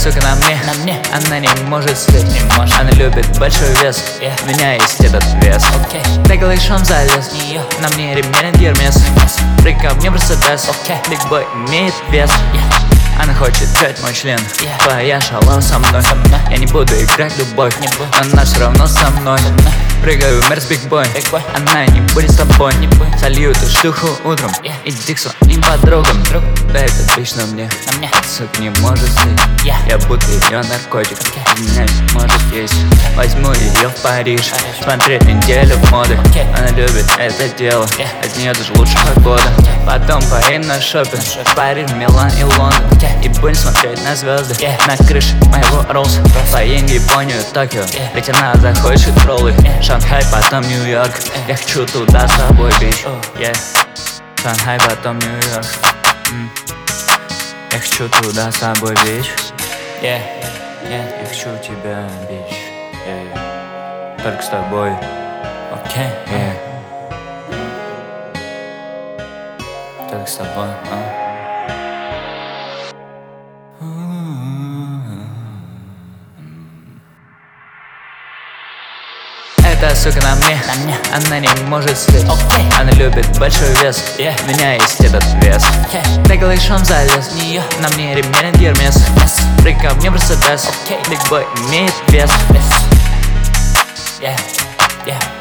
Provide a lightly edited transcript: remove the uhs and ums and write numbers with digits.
сука на мне, она не может слить, она любит большой вес, у меня есть этот вес. Ты голышом залез, на мне ремень Гермес, прыгай ко мне Мерседес, Биг бой имеет вес. Она хочет взять мой член, твоя шалава со мной. Я не буду играть в любовь, но она все равно со мной. Прыгаю в Мерс Биг Бой, она не будет с тобой. Солью эту шлюху утром, иди к своим подругам. Да этот бич на мне, сука не может слить. Я будто ее наркотик, меня не может есть. Возьму ее в Париж, смотреть неделю в моды. Она любит это дело, от нее даже лучше погода. Потом поедем на шопинг, Париж, Милан и Лондон. И будем смотреть на звезды, на крыше моего Роллса. Поедем в Японию, Токио, ведь она захочет роллы. Шанхай, потом Нью-Йорк, я хочу туда с тобой, бич. Шанхай, потом Нью-Йорк, я хочу туда с тобой, бич. Я хочу тебя, бич. Только с тобой. Окей, только с тобой, Эта сука на мне, она не может слить. Она любит большой вес, у меня есть этот вес. Ты голышом залез, на мне ремень Гермес, прыгай ко мне Мерседес, Биг бой имеет вес.